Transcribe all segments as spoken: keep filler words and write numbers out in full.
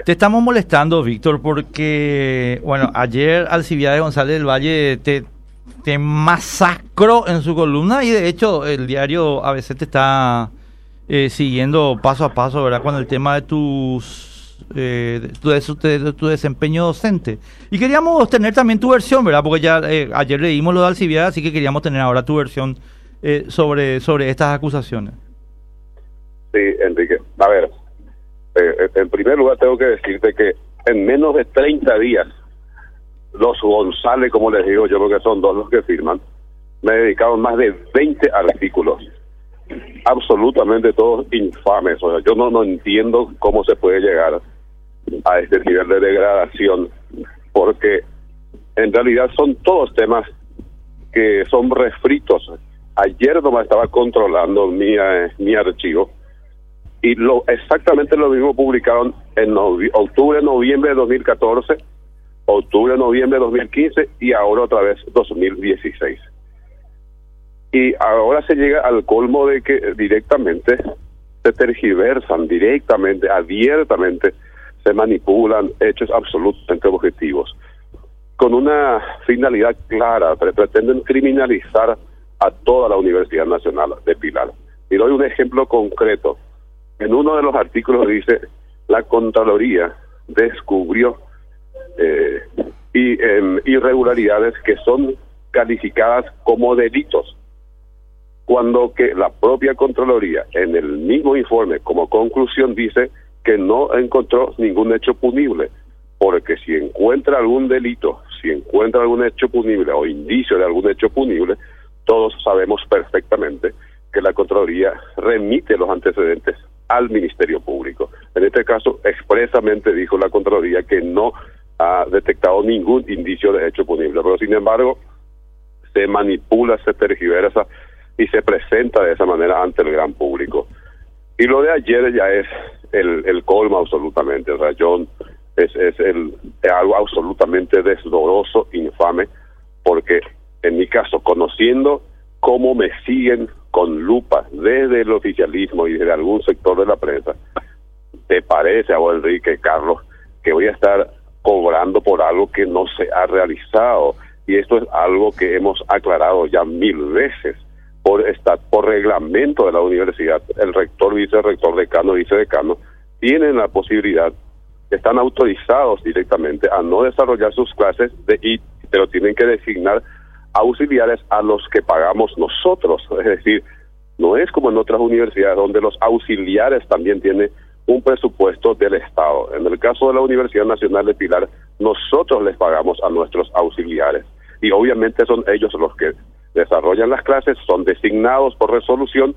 Te estamos molestando, Víctor, porque, bueno, ayer Alcibiades González del Valle te, te masacró en su columna y de hecho el diario A B C te está eh, siguiendo paso a paso, ¿verdad? Con el tema de tus eh, de, tu, de, su, de tu desempeño docente. Y queríamos tener también tu versión, ¿verdad? Porque ya eh, ayer leímos lo de Alcibiades, así que queríamos tener ahora tu versión eh, sobre, sobre estas acusaciones. Sí, Enrique. A ver, eh, en primer lugar tengo que decirte que en menos de treinta días, los González, como les digo, yo creo que son dos los que firman, me dedicaron más de veinte artículos, absolutamente todos infames. O sea, yo no, no entiendo cómo se puede llegar a este nivel de degradación, porque en realidad son todos temas que son refritos. Ayer nomás estaba controlando mi, eh, mi archivo y lo exactamente lo mismo publicaron en novi- octubre, noviembre de dos mil catorce, octubre, noviembre de dos mil quince y ahora otra vez dos mil dieciséis. Y ahora se llega al colmo de que directamente se tergiversan, directamente, abiertamente se manipulan hechos absolutamente objetivos, con una finalidad clara. Pretenden criminalizar a toda la Universidad Nacional de Pilar. Y doy un ejemplo concreto. En uno de los artículos dice: la Contraloría descubrió eh, y, eh, irregularidades que son calificadas como delitos, cuando que la propia Contraloría en el mismo informe como conclusión dice que no encontró ningún hecho punible, porque si encuentra algún delito, si encuentra algún hecho punible o indicio de algún hecho punible, todos sabemos perfectamente que la Contraloría remite los antecedentes al Ministerio Público. En este caso, expresamente dijo la Contraloría que no ha detectado ningún indicio de hecho punible, pero sin embargo se manipula, se tergiversa y se presenta de esa manera ante el gran público. Y lo de ayer ya es el, el colmo absolutamente. O sea, John, es, es, el, es algo absolutamente desdoroso, infame, porque en mi caso, conociendo cómo me siguen con lupa desde el oficialismo y desde algún sector de la prensa, ¿te parece a vos, Enrique, Carlos, que voy a estar cobrando por algo que no se ha realizado? Y esto es algo que hemos aclarado ya mil veces. Por esta, por reglamento de la universidad, el rector, vicerrector, decano, vicedecano tienen la posibilidad, están autorizados directamente a no desarrollar sus clases, de, y, pero tienen que designar auxiliares a los que pagamos nosotros. Es decir, no es como en otras universidades donde los auxiliares también tienen un presupuesto del Estado. En el caso de la Universidad Nacional de Pilar, nosotros les pagamos a nuestros auxiliares y obviamente son ellos los que desarrollan las clases, son designados por resolución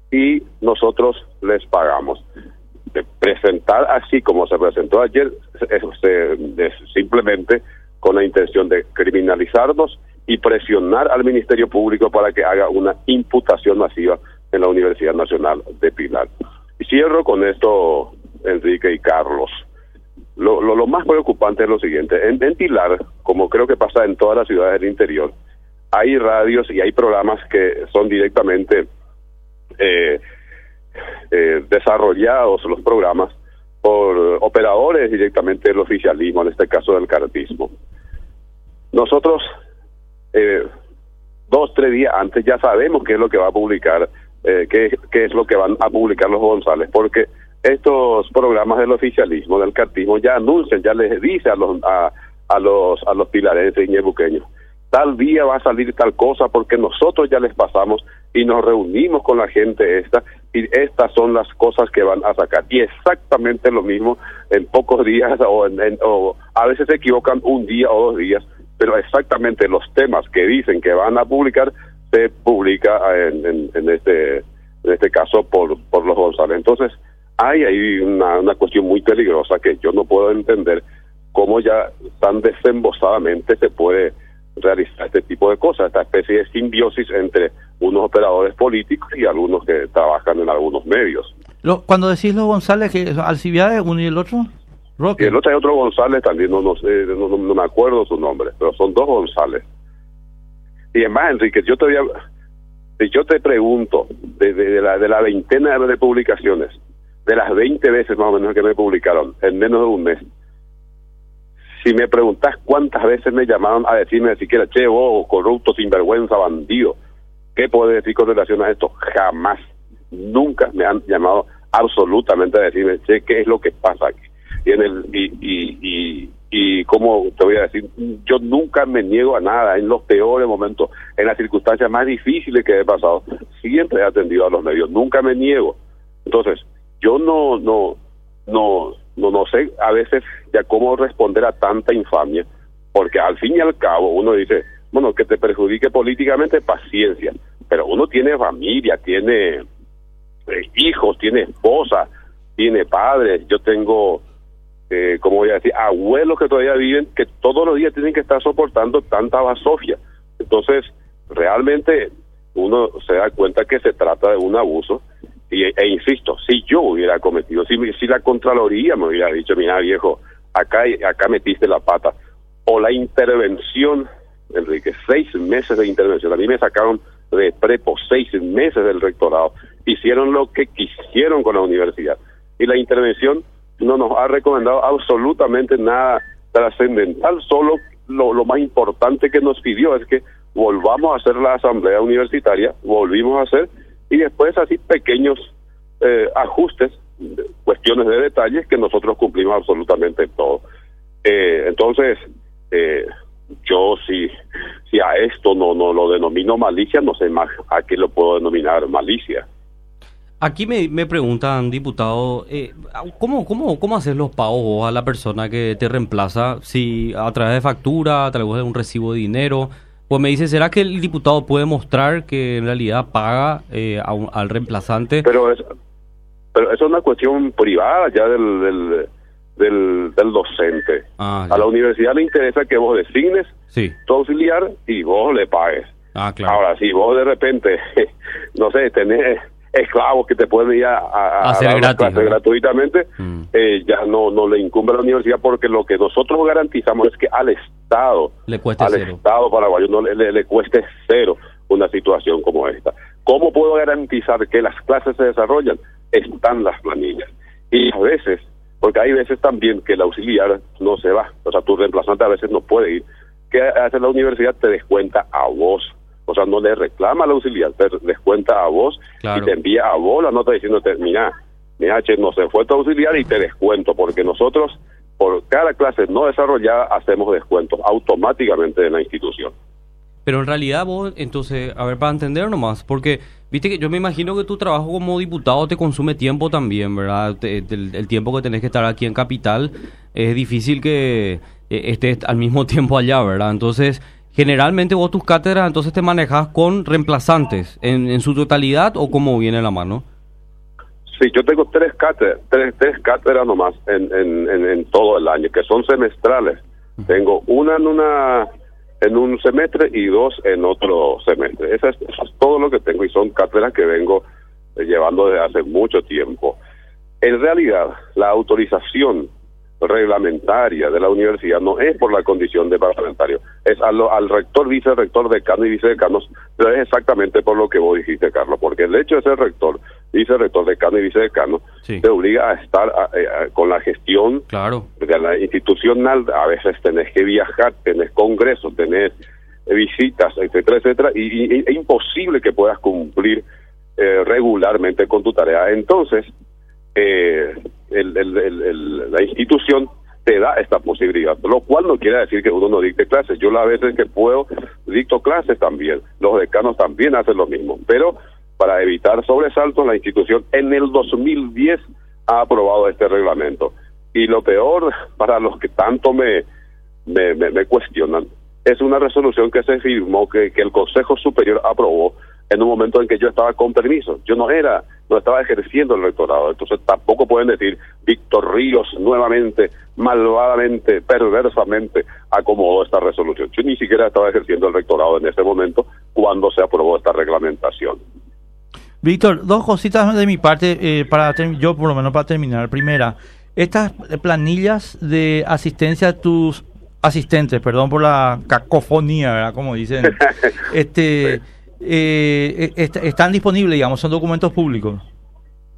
y nosotros les pagamos. De presentar así como se presentó ayer, es, es simplemente con la intención de criminalizarnos y presionar al Ministerio Público para que haga una imputación masiva en la Universidad Nacional de Pilar. Y cierro con esto, Enrique y Carlos. Lo, lo, lo más preocupante es lo siguiente. En, en Pilar, como creo que pasa en todas las ciudades del interior, hay radios y hay programas que son directamente eh, eh, desarrollados, los programas, por operadores directamente del oficialismo, en este caso del cartismo. Nosotros, eh, dos, tres días antes, ya sabemos qué es lo que va a publicar, eh, qué, qué es lo que van a publicar los González, porque estos programas del oficialismo, del cartismo, ya anuncian, ya les dice a los, a, a los, a los pilarenses y ñebuqueños: tal día va a salir tal cosa, porque nosotros ya les pasamos y nos reunimos con la gente esta, y estas son las cosas que van a sacar. Y exactamente lo mismo en pocos días, o, en, en, o a veces se equivocan un día o dos días, pero exactamente los temas que dicen que van a publicar, se publica en, en, en este en este caso por, por los González. Entonces, hay ahí una, una cuestión muy peligrosa que yo no puedo entender cómo ya tan desembosadamente se puede realizar este tipo de cosas, esta especie de simbiosis entre unos operadores políticos y algunos que trabajan en algunos medios. Lo, cuando decís los González, que Alcibiades, uno y el otro, Roque. Y el otro hay otro González también, no, no, sé, no, no, no me acuerdo su nombre, pero son dos González. Y además, Enrique, yo te voy a, yo te pregunto, de, de, de, la, de la veintena de publicaciones, de las veinte veces más o menos que me publicaron en menos de un mes, si me preguntas cuántas veces me llamaron a decirme siquiera, che, vos, corrupto, sinvergüenza, bandido, ¿qué puedes decir con relación a esto? Jamás, nunca me han llamado absolutamente a decirme, che, ¿qué es lo que pasa aquí? Y, en el, y, y, y, y como te voy a decir, yo nunca me niego a nada, en los peores momentos, en las circunstancias más difíciles que he pasado, siempre he atendido a los medios, nunca me niego. Entonces, yo no, no, no, no, no sé a veces ya cómo responder a tanta infamia, porque al fin y al cabo uno dice, bueno, que te perjudique políticamente, paciencia, pero uno tiene familia, tiene eh, hijos, tiene esposa, tiene padres, yo tengo, eh, como voy a decir, abuelos que todavía viven, que todos los días tienen que estar soportando tanta basofia. Entonces, realmente uno se da cuenta que se trata de un abuso. Y, e insisto, si yo hubiera cometido, si, si la Contraloría me hubiera dicho, mira viejo, acá, acá metiste la pata, o la intervención, Enrique, seis meses de intervención, a mí me sacaron de prepo seis meses del rectorado, hicieron lo que quisieron con la universidad, y la intervención no nos ha recomendado absolutamente nada trascendental, solo lo, lo más importante que nos pidió es que volvamos a hacer la asamblea universitaria, volvimos a hacer, y después así pequeños eh, ajustes, cuestiones de detalles que nosotros cumplimos absolutamente todo. Eh, entonces, eh, yo si, si a esto no, no lo denomino malicia, no sé más a qué lo puedo denominar malicia. Aquí me, me preguntan, diputado, eh, ¿cómo, cómo, ¿cómo haces los pagos vos a la persona que te reemplaza? Si a través de factura, a través de un recibo de dinero. Pues me dice, ¿será que el diputado puede mostrar que en realidad paga eh, a un, al reemplazante? Pero es, pero eso es una cuestión privada ya del del, del, del docente. Ah, a la universidad le interesa que vos designes sí. tu auxiliar y vos le pagues. Ah, claro. Ahora, si vos de repente, no sé, tenés esclavos que te pueden ir a, a, hacer a dar gratis, clases ¿no? gratuitamente, mm. eh, ya no no le incumbe a la universidad, porque lo que nosotros garantizamos es que al Estado, le cueste al cero. Estado paraguayo no le, le, le cueste cero una situación como esta. ¿Cómo puedo garantizar que las clases se desarrollan? Están las planillas. Y a veces, porque hay veces también que el auxiliar no se va, o sea, tu reemplazante a veces no puede ir, ¿qué hace la universidad? Te descuenta a vos. O sea, no le reclama al auxiliar, te descuenta a vos, claro. Y te envía a vos la nota diciéndote, mira, mira, che, no se fue tu auxiliar y te descuento, porque nosotros, por cada clase no desarrollada, hacemos descuentos automáticamente en la institución. Pero en realidad vos, entonces, a ver, para entender nomás, porque, viste que yo me imagino que tu trabajo como diputado te consume tiempo también, ¿verdad? Te, el, el tiempo que tenés que estar aquí en Capital, es difícil que eh, estés al mismo tiempo allá, ¿verdad? Entonces, generalmente vos tus cátedras entonces te manejas con reemplazantes en, en su totalidad, ¿o cómo viene la mano? Sí, yo tengo tres cátedras, tres, tres cátedras nomás en, en, en, en todo el año, que son semestrales. Uh-huh. Tengo una en una en un semestre y dos en otro semestre. Eso es, eso es todo lo que tengo, y son cátedras que vengo eh, llevando desde hace mucho tiempo. En realidad, la autorización reglamentaria de la universidad no es por la condición de parlamentario, es al, al rector, vicerrector, decano y vicedecanos, pero es exactamente por lo que vos dijiste, Carlos, porque el hecho de ser rector, vicerrector, decano y vicedecano, sí. te obliga a estar a, a, a, con la gestión claro. de la institucional. A veces tenés que viajar, tenés congresos, tenés visitas, etcétera, etcétera, y, y, y es imposible que puedas cumplir eh, regularmente con tu tarea. Entonces, eh, el, el, el, el, la institución te da esta posibilidad, lo cual no quiere decir que uno no dicte clases. Yo las veces que puedo dicto clases también, los decanos también hacen lo mismo, pero para evitar sobresaltos, la institución en el dos mil diez ha aprobado este reglamento. Y lo peor, para los que tanto me, me, me, me cuestionan, es una resolución que se firmó, que, que el Consejo Superior aprobó en un momento en que yo estaba con permiso. Yo no era, no estaba ejerciendo el rectorado. Entonces tampoco pueden decir, Víctor Ríos nuevamente, malvadamente, perversamente acomodó esta resolución. Yo ni siquiera estaba ejerciendo el rectorado en ese momento cuando se aprobó esta reglamentación. Víctor, dos cositas de mi parte, eh, para ter- yo por lo menos para terminar. Primera, estas planillas de asistencia a tus asistentes, perdón por la cacofonía, ¿verdad? Como dicen, este, eh, est- están disponibles, digamos, son documentos públicos.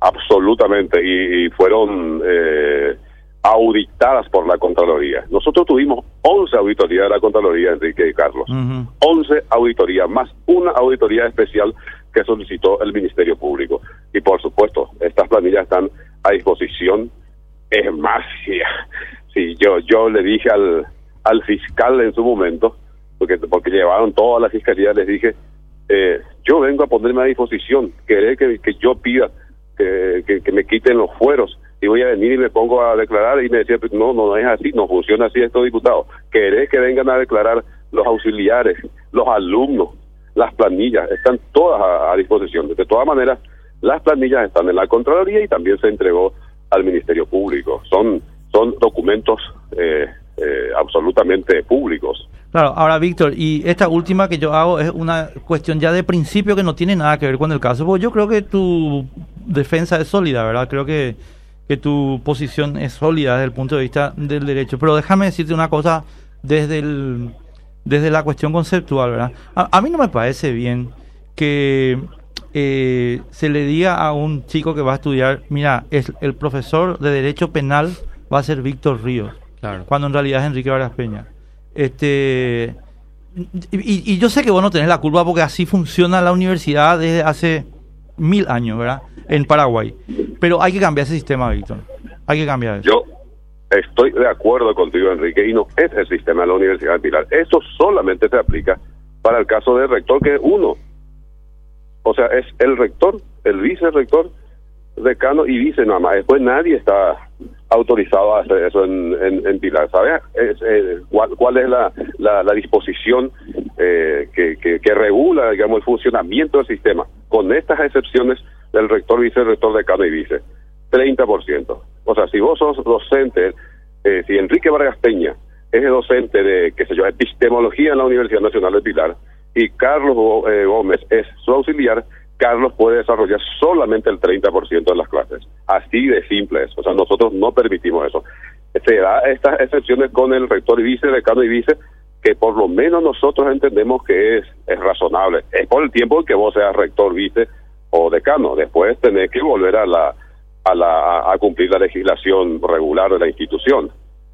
absolutamente, y, y fueron eh, auditadas por la Contraloría. Nosotros tuvimos once auditorías de la Contraloría, Enrique y Carlos. Uh-huh. once auditorías, más una auditoría especial que solicitó el Ministerio Público. Y por supuesto, estas planillas están a disposición. Es más, si, si yo yo le dije al, al fiscal en su momento, porque, porque llevaron toda la fiscalía, les dije, eh, yo vengo a ponerme a disposición, querer que, que yo pida que, que, que me quiten los fueros, y voy a venir y me pongo a declarar, y me decía, no, no, no es así, no funciona así esto, diputado. Querés que vengan a declarar los auxiliares, los alumnos, las planillas, están todas a, a disposición. De todas maneras, las planillas están en la Contraloría y también se entregó al Ministerio Público. Son, son documentos eh, eh, absolutamente públicos. Claro, ahora Víctor, y esta última que yo hago es una cuestión ya de principio que no tiene nada que ver con el caso, porque yo creo que tu defensa es sólida, ¿verdad? Creo que, que tu posición es sólida desde el punto de vista del derecho, pero déjame decirte una cosa desde el, desde la cuestión conceptual, ¿verdad? A, a mí no me parece bien que eh, se le diga a un chico que va a estudiar, mira, es, el profesor de Derecho Penal va a ser Víctor Ríos, claro, cuando en realidad es Enrique Vargas Peña. Este y, y yo sé que vos no tenés la culpa porque así funciona la universidad desde hace mil años, ¿verdad? En Paraguay. Pero hay que cambiar ese sistema, Víctor. Hay que cambiar eso. Yo estoy de acuerdo contigo, Enrique, y no es el sistema de la Universidad de Pilar. Esto solamente se aplica para el caso del rector, que es uno. O sea, es el rector, el vicerrector, decano y vice nada más. Después nadie está autorizado a hacer eso en, en, en Pilar, ¿sabes? Es, eh, ¿cuál, ¿Cuál es la, la, la disposición eh, que, que, que regula, digamos, el funcionamiento del sistema? Con estas excepciones del rector, vicerrector, decano y vice. treinta por ciento. O sea, si vos sos docente, eh, si Enrique Vargas Peña es el docente de, qué sé yo, epistemología en la Universidad Nacional de Pilar, y Carlos eh, Gómez es su auxiliar, Carlos puede desarrollar solamente el treinta por ciento de las clases. Así de simple es. O sea, nosotros no permitimos eso. Se da estas excepciones con el rector y vice, decano y vice, que por lo menos nosotros entendemos que es, es razonable. Es por el tiempo en que vos seas rector, vice o decano. Después tenés que volver a la a la a cumplir la legislación regular de la institución.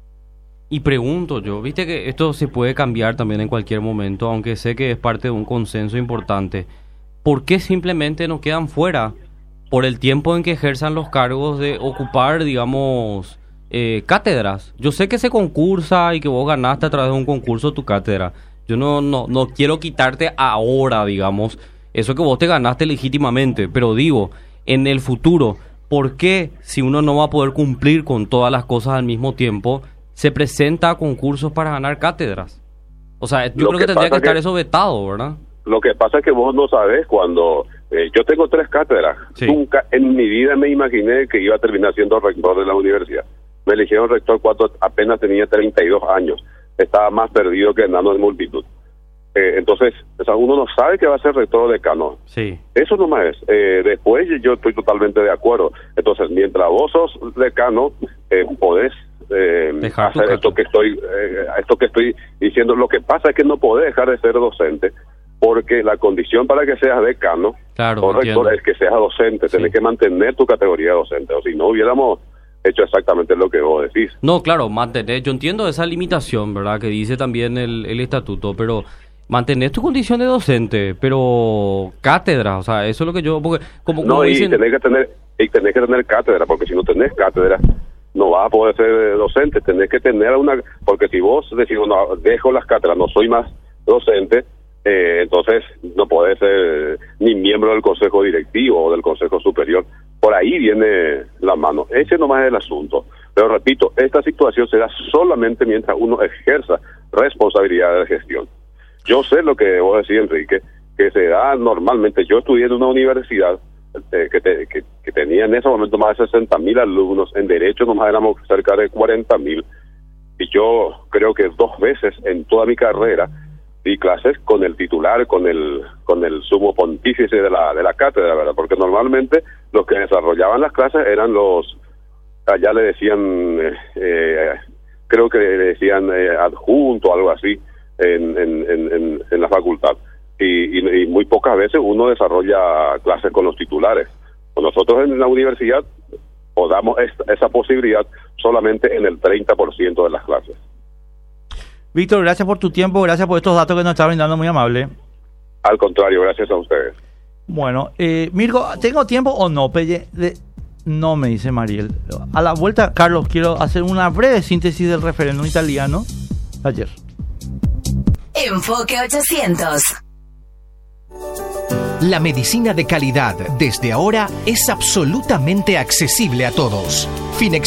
Y pregunto yo, viste que esto se puede cambiar también en cualquier momento, aunque sé que es parte de un consenso importante. ¿Por qué simplemente no quedan fuera por el tiempo en que ejerzan los cargos de ocupar, digamos, eh, cátedras? Yo sé que se concursa y que vos ganaste a través de un concurso tu cátedra. Yo no, no, no quiero quitarte ahora, digamos, eso que vos te ganaste legítimamente, pero digo, en el futuro, ¿por qué si uno no va a poder cumplir con todas las cosas al mismo tiempo, se presenta a concursos para ganar cátedras? O sea, yo Lo creo que que tendría que estar que... eso vetado, ¿verdad? Lo que pasa es que vos no sabés cuando... Eh, yo tengo tres cátedras. Sí. Nunca en mi vida me imaginé que iba a terminar siendo rector de la universidad. Me eligieron rector cuando apenas tenía treinta y dos años. Estaba más perdido que enano en multitud. Eh, entonces, o sea, uno no sabe que va a ser rector o decano. Sí. Eso nomás es. Eh, después yo estoy totalmente de acuerdo. Entonces, mientras vos sos decano, eh, podés eh, hacer esto que estoy eh, esto que estoy diciendo. Lo que pasa es que no podés dejar de ser docente, porque la condición para que seas decano claro, o rector es que seas docente. Sí. Tenés que mantener tu categoría de docente, o si no hubiéramos hecho exactamente lo que vos decís. No, claro, mantener, yo entiendo esa limitación, ¿verdad?, que dice también el, el estatuto, pero mantener tu condición de docente, pero cátedra, o sea, eso es lo que yo, porque como, como no, y dicen... tenés que tener, y tenés que tener cátedra, porque si no tenés cátedra, no vas a poder ser docente. Tenés que tener una, porque si vos decís, no, dejo las cátedras, no soy más docente, eh, entonces no podés ser ni miembro del consejo directivo o del consejo superior. Por ahí viene la mano. Ese nomás es el asunto. Pero repito, esta situación se da solamente mientras uno ejerza responsabilidad de gestión. Yo sé lo que vos decís, Enrique, que se da normalmente. Yo estudié en una universidad eh, que, te, que, que tenía en ese momento más de sesenta mil alumnos. En Derecho nomás éramos cerca de cuarenta mil. Y yo creo que dos veces en toda mi carrera di clases con el titular, con el con el sumo pontífice de la de la cátedra, ¿verdad? Porque normalmente los que desarrollaban las clases eran los, allá le decían, eh, eh, creo que le decían eh, adjunto o algo así, en, en, en, en la facultad. Y, y, y muy pocas veces uno desarrolla clases con los titulares. Nosotros en la universidad o damos esta, esa posibilidad solamente en el treinta por ciento de las clases. Víctor, gracias por tu tiempo, gracias por estos datos que nos está brindando, muy amable. Al contrario, gracias a ustedes. Bueno, eh, Mirko, ¿tengo tiempo o no? Pelle, de, no, me dice Mariel. A la vuelta, Carlos, quiero hacer una breve síntesis del referéndum italiano ayer. Enfoque ochocientos. La medicina de calidad desde ahora es absolutamente accesible a todos. Finex